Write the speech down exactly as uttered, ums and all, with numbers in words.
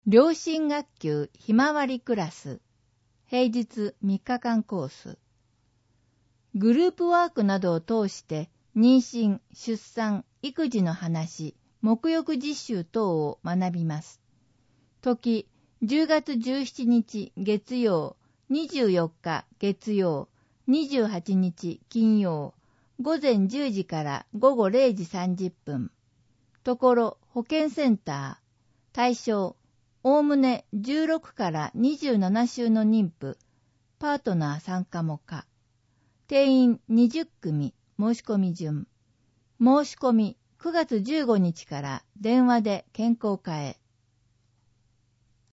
良心学級ひまわりクラス、平日みっかかんコース。グループワークなどを通して妊娠、出産、育児の話、沐浴実習等を学びます。時、じゅうがつじゅうしちにち月曜、にじゅうよっか月曜、にじゅうはちにち金曜、ごぜんじゅうじからごごれいじさんじゅっぷん。ところ、保健センター。対象、おおむねじゅうろくからにじゅうななしゅうの妊婦、パートナー参加も可。定員にじゅっくみ、申し込み順。申し込みくがつじゅうごにちから電話で健康課へ。